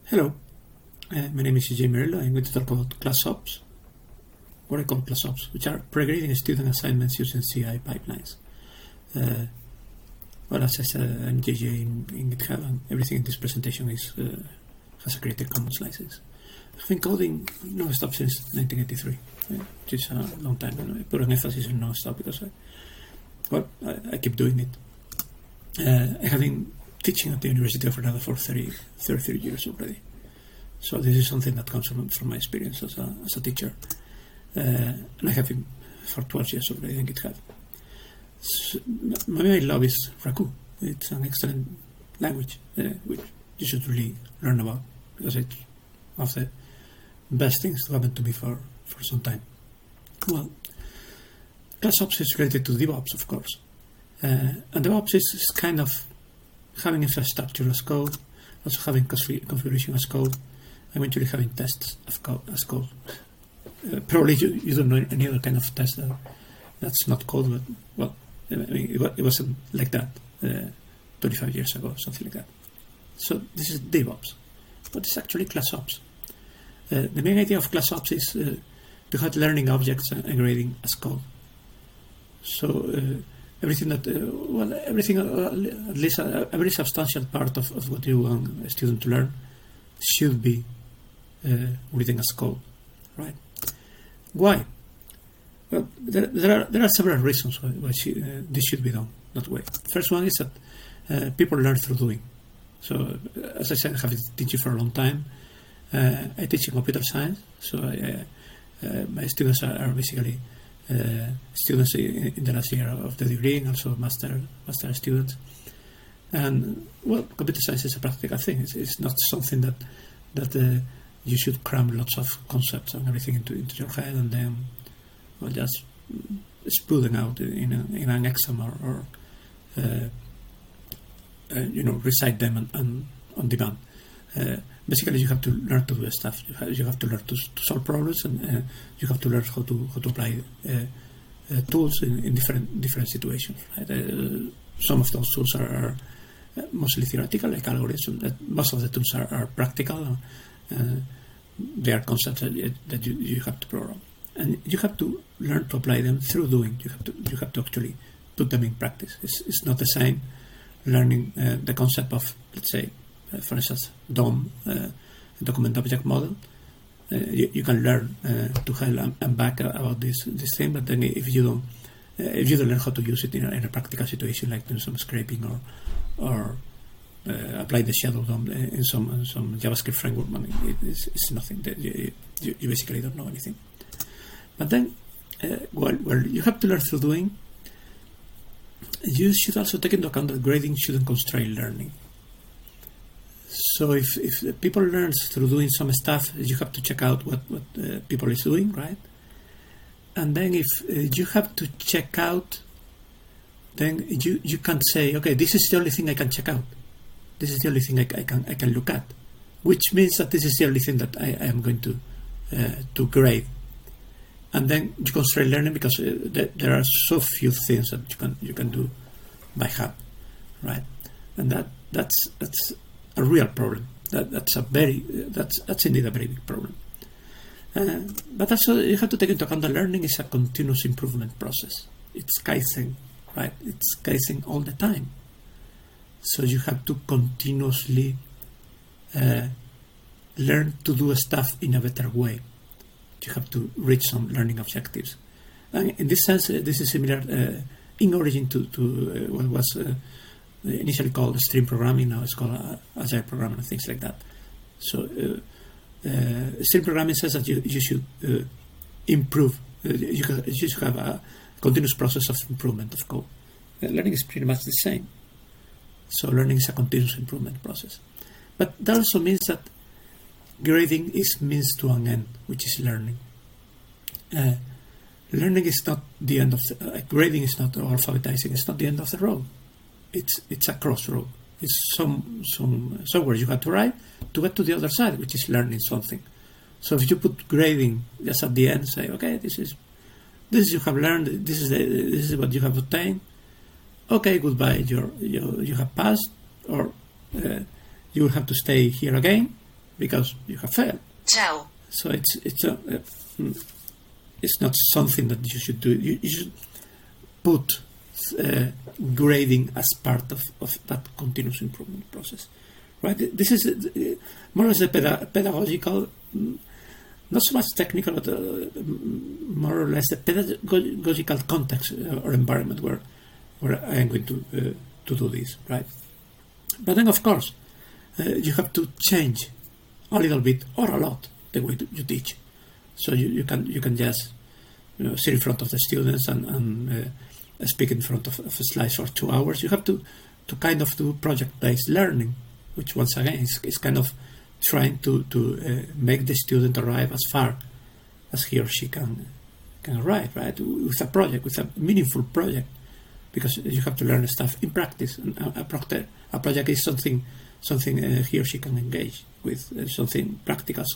Hello, my name is CJ Merillo. I'm going to talk about ClassOps, what I call ClassOps, which are pre-grading student assignments using CI pipelines. Well, as I said, I'm JJ in GitHub, and everything in this presentation is has a Creative Commons license. I've been coding non-stop since 1983, which is a long time. And I put an emphasis on non-stop because I keep doing it. I have been teaching at the University of Granada for 33 years already. So this is something that comes from my experience as a teacher. And I have been for 12 years already in GitHub. So my main love is Raku. It's an excellent language, which you should really learn about, because it's one of the best things to happen to me for some time. Well, ClassOps is related to DevOps, of course. And DevOps is kind of having infrastructure as code, also having configuration as code, and eventually having tests as code. Probably you don't know any other kind of test that's not code, but well, I mean, it wasn't like that 25 years ago, something like that. So this is DevOps, but it's actually ClassOps. The main idea of ClassOps is to have learning objects and grading as code. So everything that, at least a very substantial part of what you want a student to learn should be written as code, right? Why? Well, there are several reasons why this should be done that way. First one is that people learn through doing. So, as I said, I have been teaching for a long time. I teach in computer science, so my students are basically students in the last year of the degree, and also master students. And well, computer science is a practical thing. It's not something that you should cram lots of concepts and everything into your head and then just spew them out in an exam or recite them on demand. Basically, you have to learn to do stuff. You have to learn to solve problems, and you have to learn how to apply tools in different situations. Right? Some of those tools are mostly theoretical, like algorithms. Most of the tools are practical. They are concepts that you have to program, and you have to learn to apply them through doing. You have to actually put them in practice. It's not the same learning the concept of, let's say, for instance, DOM, document object model. You can learn to hell and back about this thing, but then if you don't learn how to use it in a practical situation, like doing some scraping or apply the shadow DOM in some JavaScript framework, I mean, it's nothing. You basically don't know anything. But then, well, you have to learn through doing. You should also take into account that grading shouldn't constrain learning. So if people learn through doing some stuff, you have to check out what people is doing, right? And then if you have to check out, then you can't say, okay, this is the only thing I can check out. This is the only thing I can look at, which means that this is the only thing that I am going to grade. And then you constrain learning because there are so few things that you can do by hand, right? And that's a real problem. That's indeed a very big problem. But also you have to take into account that learning is a continuous improvement process. It's Kaizen, right? It's Kaizen all the time. So you have to continuously learn to do stuff in a better way. You have to reach some learning objectives. And in this sense, this is similar in origin to what was initially called stream programming. Now it's called agile programming and things like that. So stream programming says that you should improve. You should have a continuous process of improvement of code. Learning is pretty much the same. So learning is a continuous improvement process. But that also means that grading is means to an end, which is learning. Learning is not the end of grading is not, or alphabetizing. It's not the end of the road. It's a crossroad. It's somewhere you have to write to get to the other side, which is learning something. So if you put grading just at the end, say, okay, this is you have learned. This is what you have obtained. Okay, goodbye. You have passed, or you will have to stay here again. because you have failed. Ciao. So it's not something that you should do. You should put grading as part of that continuous improvement process, right? This is more or less a pedagogical, not so much technical, but more or less a pedagogical context or environment where I am going to do this, right? But then, of course, you have to change a little bit or a lot the way you teach. So you can just sit in front of the students and speak in front of slides for 2 hours. You have to kind of do project-based learning, which once again is kind of trying to make the student arrive as far as he or she can arrive, right? With a project, with a meaningful project, because you have to learn stuff in practice. And a project is something he or she can engage with, something practical,